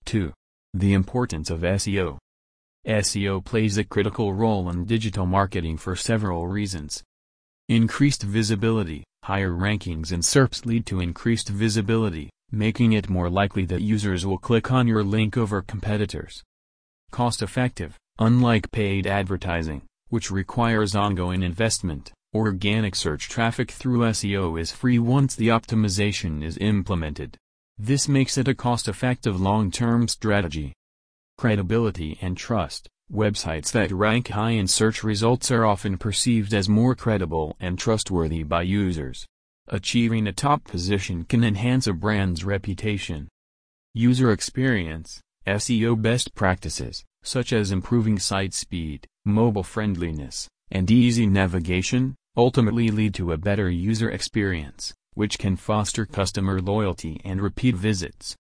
2. The importance of SEO. SEO plays a critical role in digital marketing for several reasons. Increased visibility. Higher rankings in SERPs lead to increased visibility, making it more likely that users will click on your link over competitors. Cost-effective. Unlike paid advertising, which requires ongoing investment, organic search traffic through SEO is free once the optimization is implemented. This makes it a cost-effective long-term strategy. Credibility and trust. Websites that rank high in search results are often perceived as more credible and trustworthy by users. Achieving a top position can enhance a brand's reputation. User experience. SEO best practices, such as improving site speed, mobile friendliness, and easy navigation, ultimately lead to a better user experience, which can foster customer loyalty and repeat visits.